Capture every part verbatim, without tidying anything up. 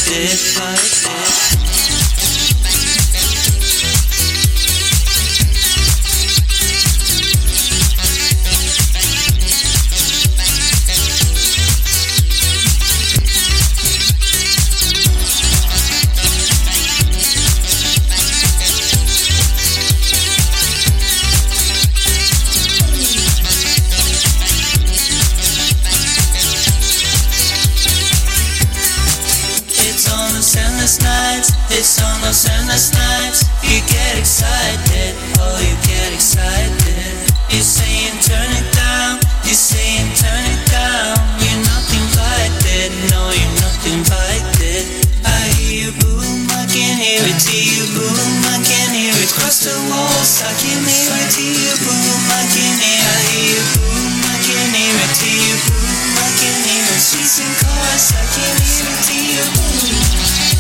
it, fight it. It's on those endless nights. You get excited, oh you get excited. You're saying turn it down, you're saying turn it down. You're not invited, no you're not invited. I hear you boom, I can hear it to you boom, I can hear it cross the walls. I can hear it to you boom, I can hear. I hear you boom, I can hear it to you boom, I can hear it. Streets and cars, I can hear it to you boom.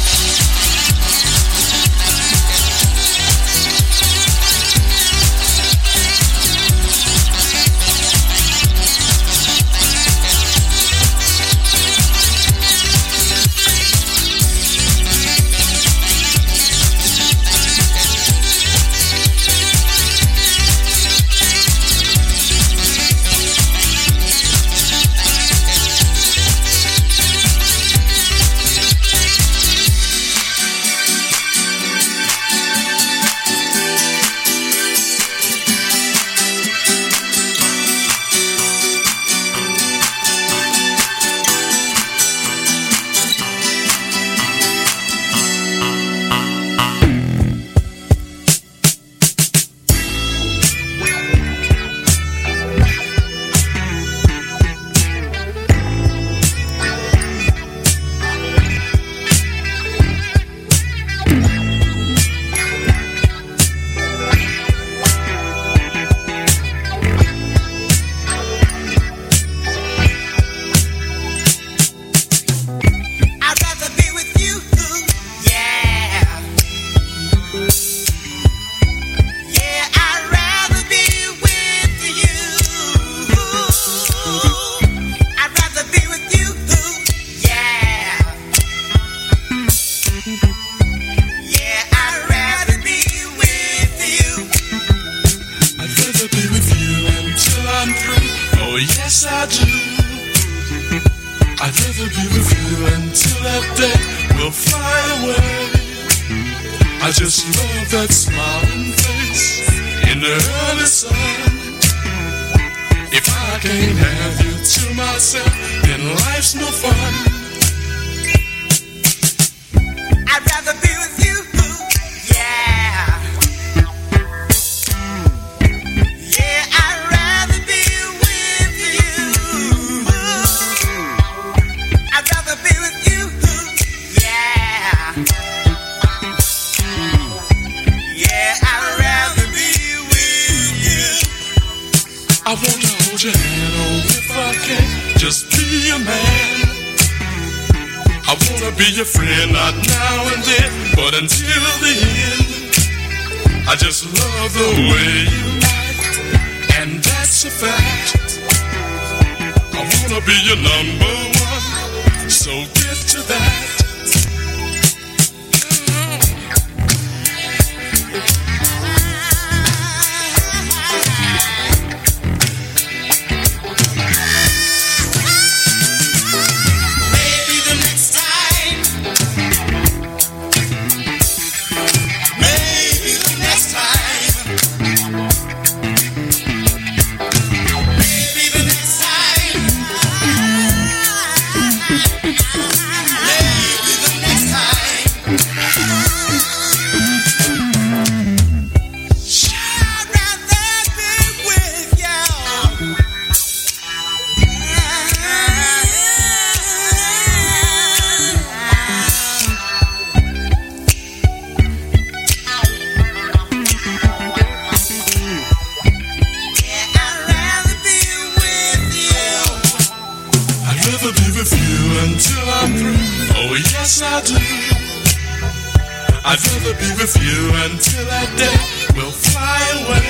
I'd rather be with you until that day will fly away.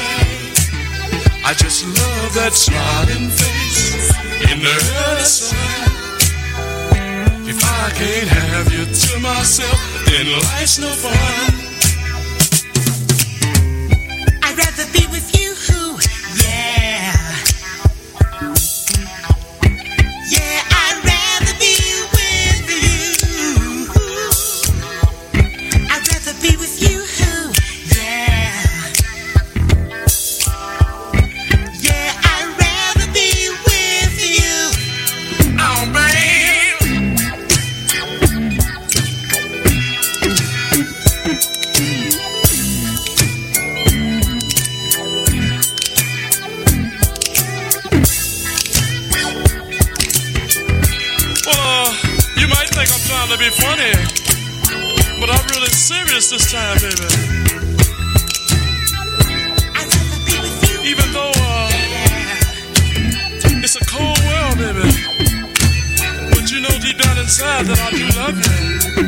I just love that smiling face in the early sun. If If I can't have you to myself, then life's no fun. I'd rather be with you, yeah. Yeah, I'd rather be with you. I'd rather be with you, yeah. Yeah, I'd rather be with you. Oh, babe. Well, uh, you might think I'm trying to be funny, but I'm really serious this time, baby. I'd rather be with you. Even though, uh, it's a cold world, baby. But you know deep down inside that I do love you.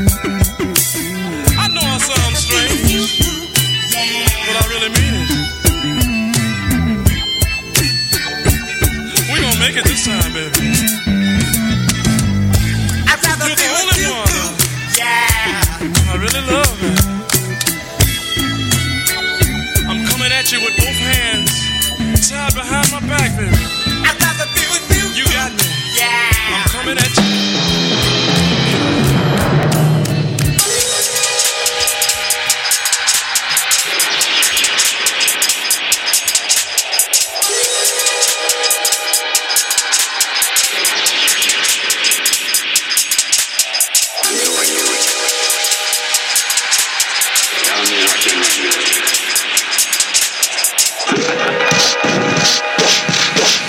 I know I sound strange, but I really mean it. We gonna make it this time, baby. I'd rather You're be the with only you, one yeah. I really love you. I'm coming at you with both hands tied behind my back, baby. I'd rather be with you, You got me. yeah. I'm coming at you. Tell me what you know.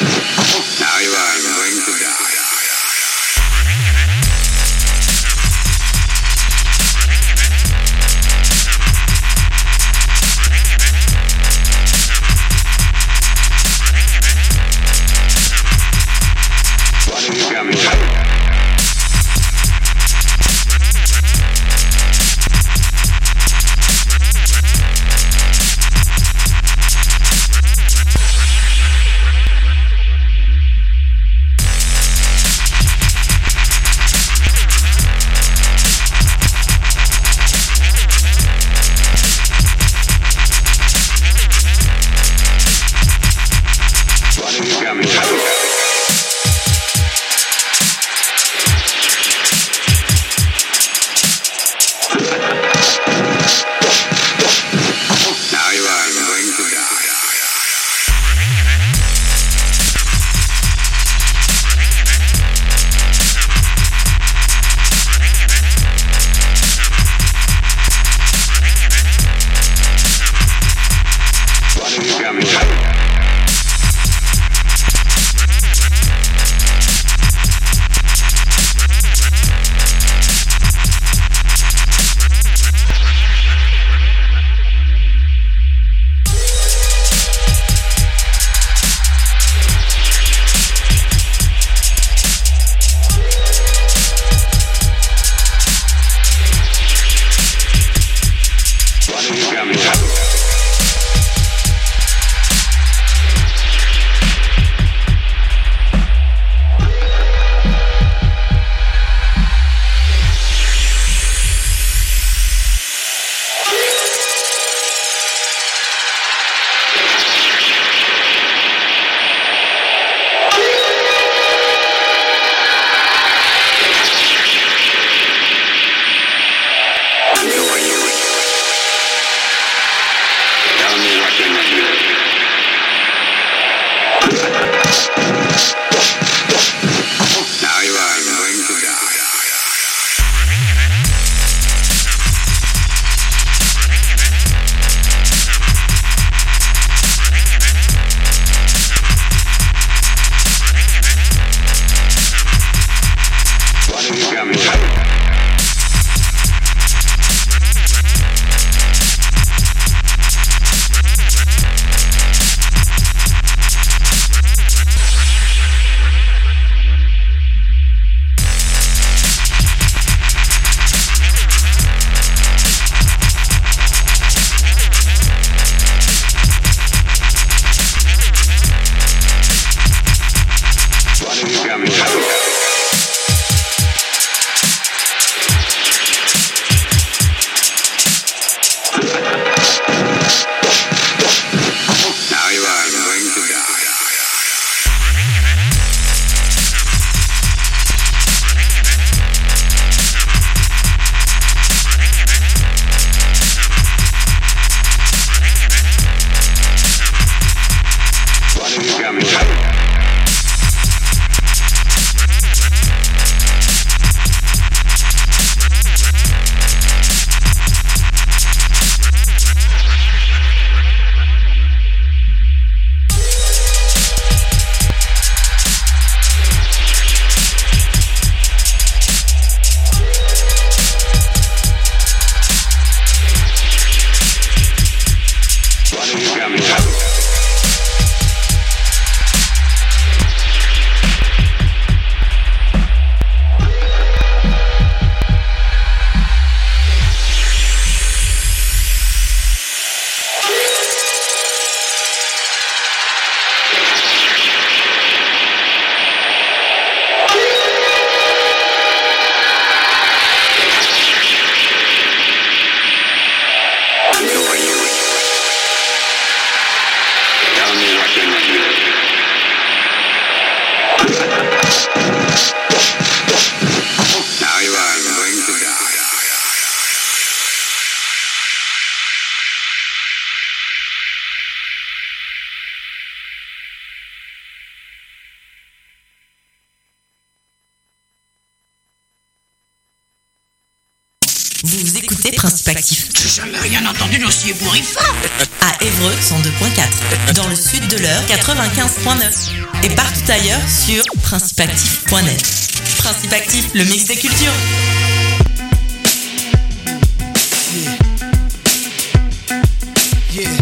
Vous écoutez Principe Actif. J'ai jamais rien entendu d'aussi ébouriffant. À Évreux, cent deux virgule quatre. Dans le sud de l'Eure, quatre-vingt-quinze virgule neuf. Et partout ailleurs sur principe actif point net. Principe Actif, le mix des cultures. Yeah. Yeah.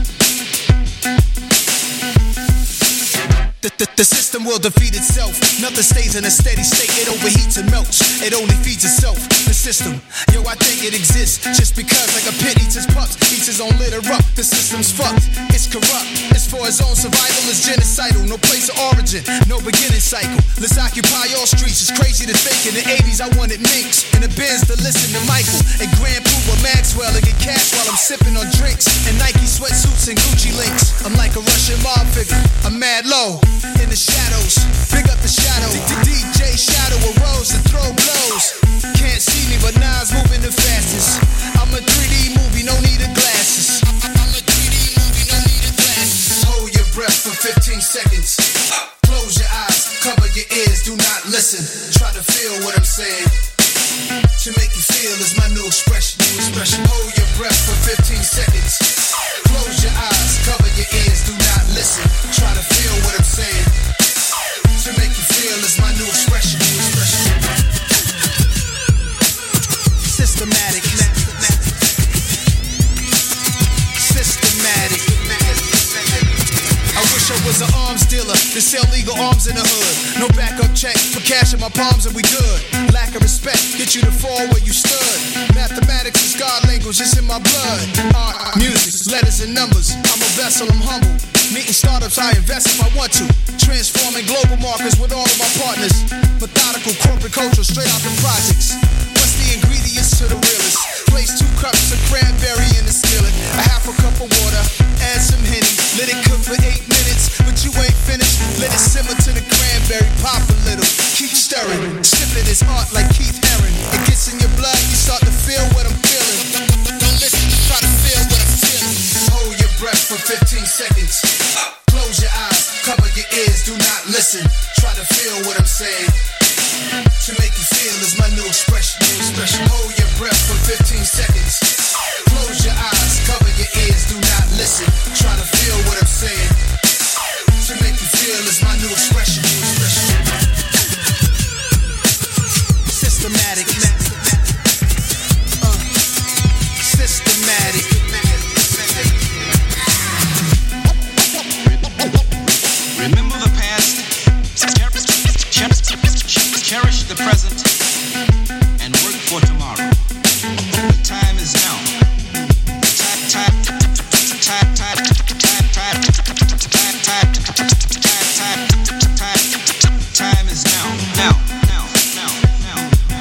The, the, the system will defeat itself. Nothing stays in a steady state. It overheats and melts. It only feeds itself. The system, yo, I think it exists just because, like a pit eats his pups, eats his own litter up. The system's fucked. It's corrupt. It's for his own survival. It's genocidal. No place of origin. No beginning cycle. Let's occupy all streets. It's crazy to think. In the eighties, I wanted Minx in the Benz to listen to Michael and Grand Poopa Maxwell and get cash while I'm sipping on drinks and Nike sweatsuits and Gucci links. I'm like a Russian mob figure. I'm mad low. In the shadows, big up the shadow. D J Shadow arose and throw blows. Can't see me, but Nas moving the fastest. I'm a three D movie, no need of glasses. I'm a three D movie, no need of glasses. Hold your breath for fifteen seconds. Close your eyes, cover your ears, do not listen. Try to feel what I'm saying. To make you feel is my new expression. New expression. Hold your breath for fifteen seconds. Close your eyes, cover your ears, do not listen. Try to feel what I'm saying. To make you feel is my new expression. New expression. Systematic. Systematic. I wish I was an arms dealer to sell legal arms in the hood. No backup check, put cash in my palms and we good. Lack of respect, get you to fall where you stood. Mathematics is God language, it's in my blood. Art, music, letters and numbers. I'm a vessel, I'm humble. Meeting startups, I invest if I want to. Transforming global markets with all of my partners. Methodical corporate culture, straight out the projects. What's the ingredients to the realest? Place two cups of cranberry in the skillet. A half a cup of water, add some Henny. Let it cook for eight minutes, but you ain't finished. Let it simmer to the cranberry, pop a little. Keep stirring, sipping is art like Keith Haring. It gets in your blood, you start to feel what I'm feeling. Don't listen, try to feel what I'm feeling. Hold your breath for fifteen seconds. Close your eyes, cover your ears, do not listen. Try to feel what I'm saying. To make you feel is my new expression. New expression. Hold your breath for fifteen seconds. Close your eyes, cover your ears, do not listen. Try to feel what I'm saying. To make you feel is my new expression. New expression. Systematic. Uh, systematic. Remember the past, cherish the present, and work for tomorrow. The time is now. Time, time, time, time, time, time, time, time, time, time is now. Now, now, now, now, now.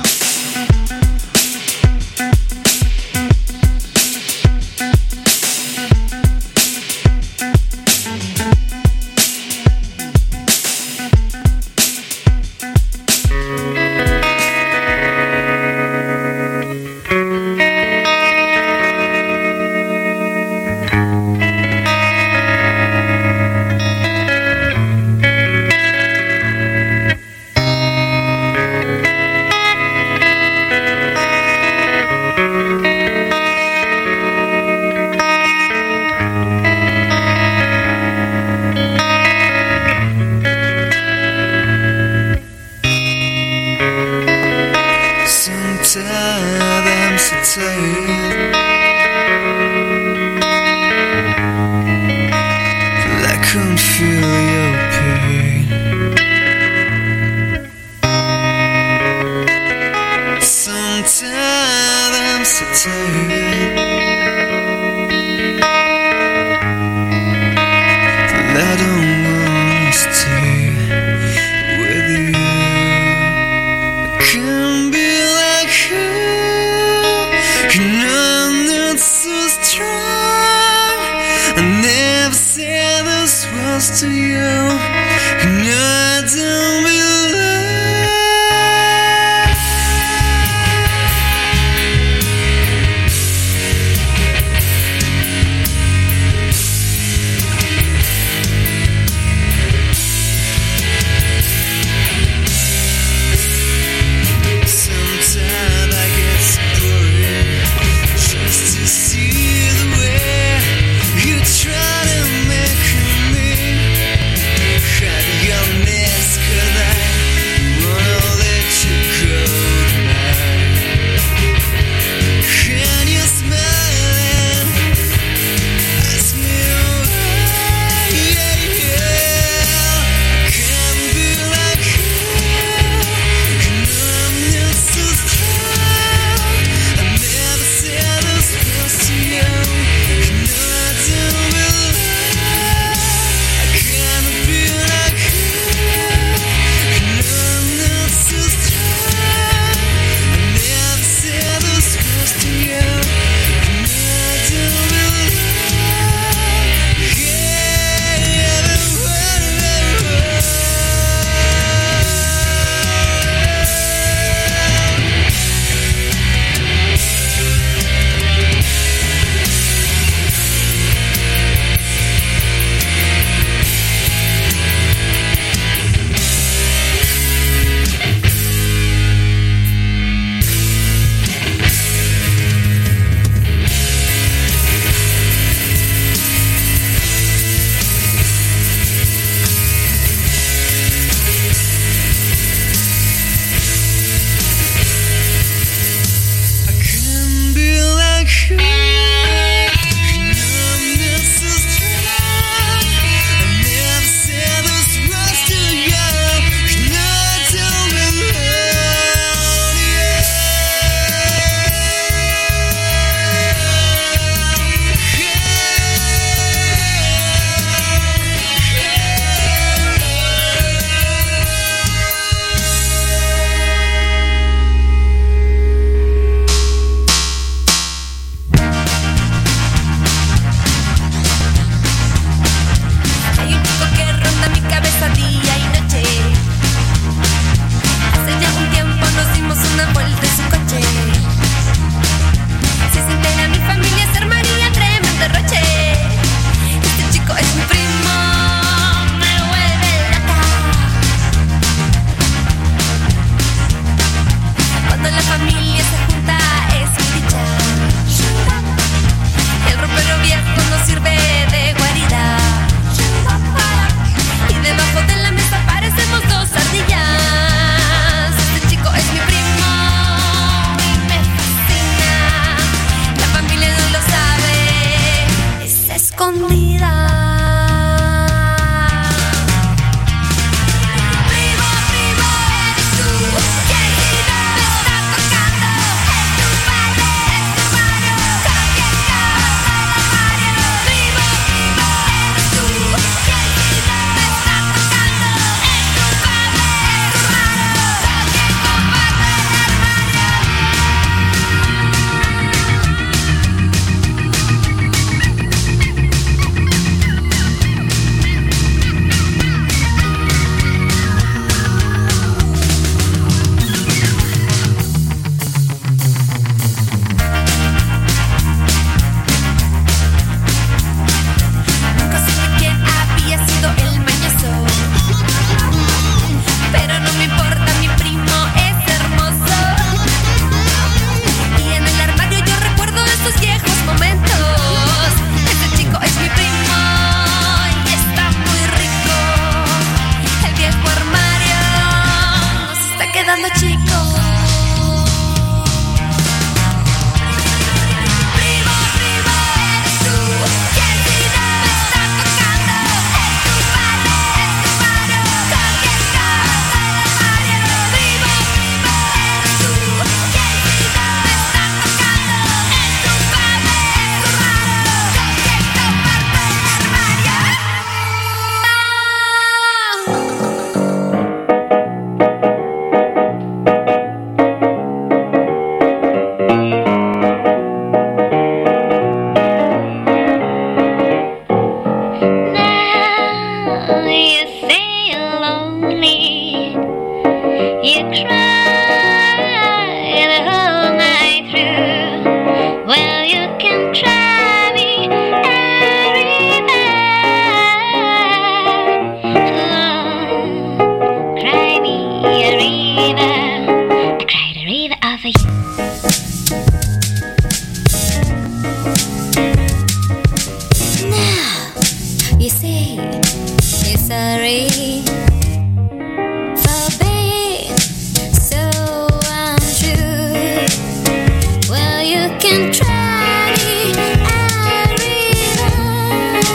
and cry me a river.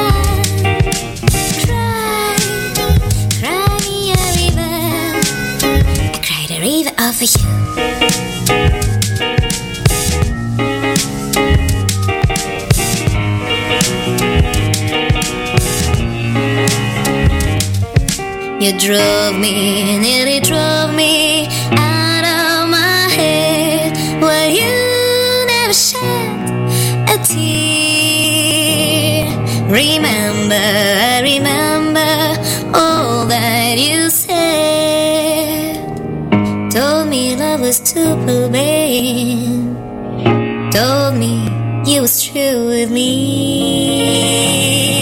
Cry, cry me a river. I cried a river over you. You drove me, nearly drove me out of my head. Well, you never shed a tear. Remember, I remember all that you said. Told me love was too plain. Told me you was true with me.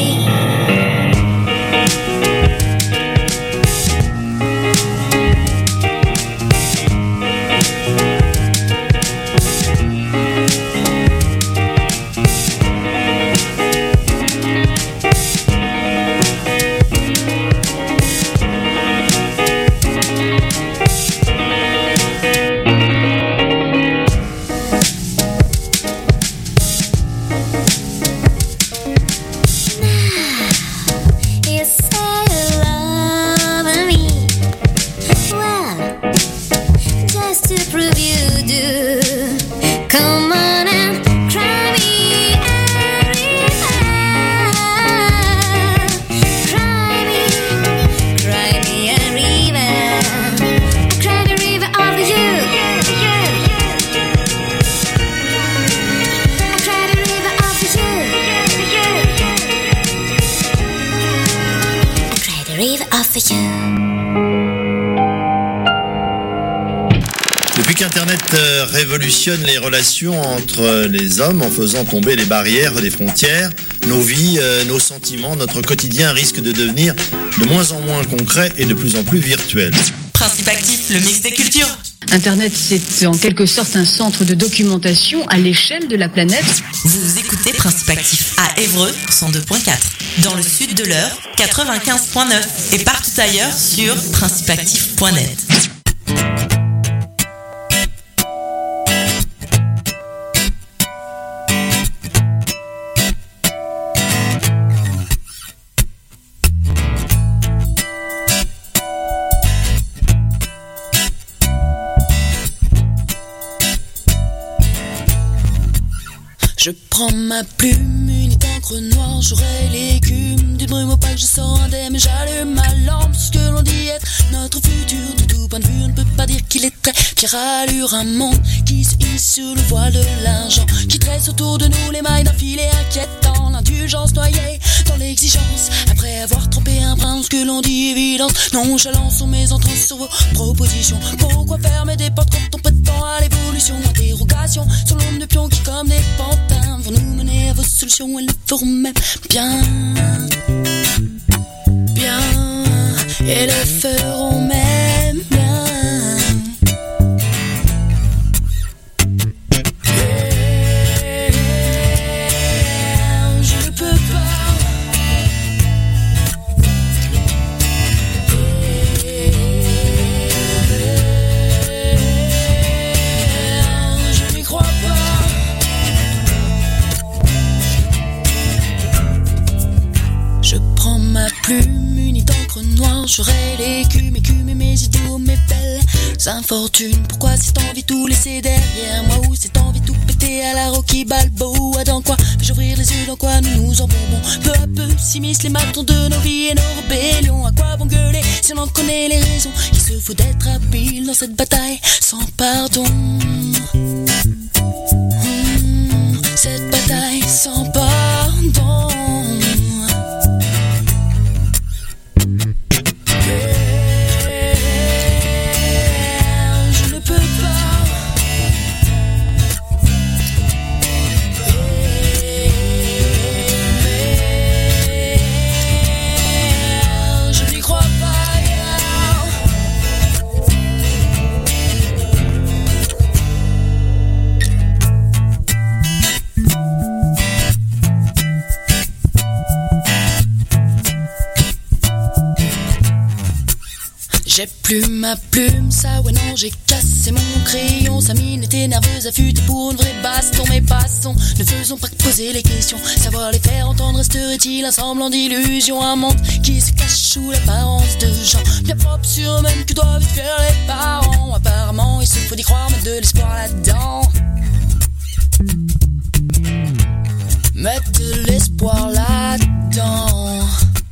Depuis qu'Internet révolutionne les relations entre les hommes en faisant tomber les barrières des frontières, nos vies, nos sentiments, notre quotidien risque de devenir de moins en moins concret et de plus en plus virtuel. Principe Actif, le mix des cultures. Internet, c'est en quelque sorte un centre de documentation à l'échelle de la planète. Vous écoutez Principe Actif à Évreux, cent deux point quatre. Dans le sud de l'Eure, quatre-vingt-quinze point neuf. Et partout ailleurs sur principe actif point net. Je prends ma plume, une encre noire, j'aurai l'écume d'une brume opaque, je sors indemne et j'allume ma lampe. Ce que l'on dit être notre futur, de tout point de vue, on ne peut pas dire qu'il est très pire allure. Un monde qui se hisse sur le voile de l'argent, qui tresse autour de nous les mailles d'un filet inquiétant. L'indulgence noyée dans l'exigence, après avoir trempé un brin, ce que l'on dit évidence. Nonchalance sur mes entrées, sur vos propositions. Pourquoi fermer des portes quand on prétend à l'évolution? Interrogation sur l'ombre de pions qui comme des pantins vont nous mener à vos solutions, elles le feront même bien, bien, et le feront même bien. Yeah, je ne peux pas. Yeah, je n'y crois pas. Je prends ma plume, une encre noire, j'aurai l'écume, écume et mes idéaux, mes belles infortunes. Pourquoi cette envie tout laisser derrière moi, ou cette envie tout péter à la Rocky Balboa? Dans quoi vais-je ouvrir les yeux, dans quoi nous nous embourbons? Peu à peu s'immiscent les matons de nos vies et nos rébellions. À quoi bon gueuler si on en connaît les raisons? Il se faut d'être habile dans cette bataille sans pardon. Mmh, cette bataille sans pardon. J'ai plus ma plume, ça ouais non j'ai cassé c'est mon crayon. Sa mine était nerveuse, affûtée pour une vraie baston. Mais passons, ne faisons pas que poser les questions. Savoir les faire entendre, resterait-il un semblant d'illusion? Un monde qui se cache sous l'apparence de gens bien propres sur eux-mêmes que doivent faire les parents. Apparemment, il se faut d'y croire, mettre de l'espoir là-dedans. Mettre de l'espoir là-dedans.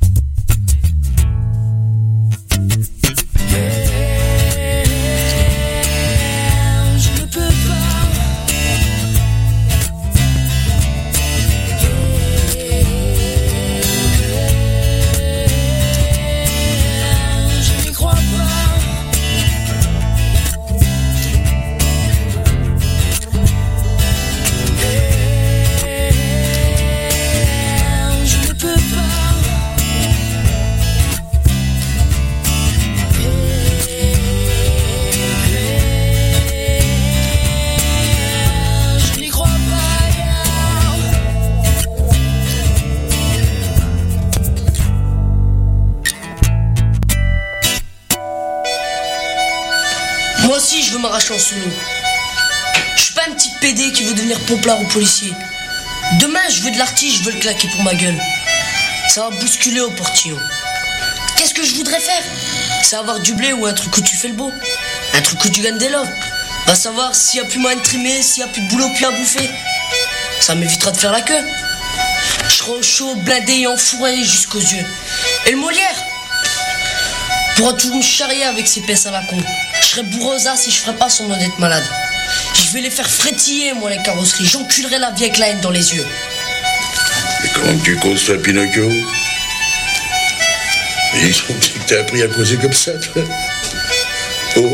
Moi aussi je veux m'arracher en solo. Je suis pas un petit pédé qui veut devenir pomplard ou policier. Demain je veux de l'artiste, je veux le claquer pour ma gueule. Ça va bousculer au portillo. Qu'est-ce que je voudrais faire? C'est avoir du blé ou un truc où tu fais le beau. Un truc où tu gagnes des loves. Va savoir s'il y a plus moyen de trimer, s'il y a plus de boulot, plus à bouffer. Ça m'évitera de faire la queue. Je serai au chaud, blindé et enfourré jusqu'aux yeux. Et le Molière pourra tout me charrier avec ses pinces à la con. Je serais bourrosa si je ferais pas son d'être malade. Je vais les faire frétiller, moi, les carrosseries. J'enculerai la vie avec la haine dans les yeux. Mais comment tu construis Pinocchio? Ils sont dit que t'as appris à causer comme ça, toi. Oh.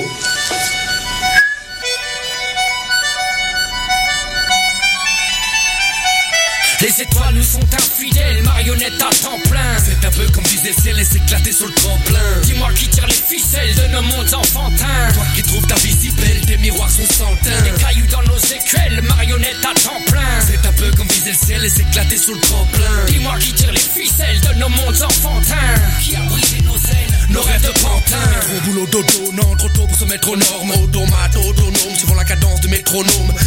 Les étoiles nous sont infidèles, marionnettes à temps plein. C'est un peu comme viser le ciel et s'éclater sur le tremplin. Dis-moi qui tire les ficelles de nos mondes enfantins. Toi qui trouves ta vie si belle, tes miroirs sont sans teint. Des cailloux dans nos écuelles, marionnettes à temps plein. C'est un peu comme viser le ciel et s'éclater sur le tremplin. Dis-moi qui tire les ficelles de nos mondes enfantins. Qui a brisé nos ailes, nos rêves de pantin. Métro, boulot, dodo, non, trop tôt pour se mettre aux normes. Automate, autonome, suivant la cadence de métronome.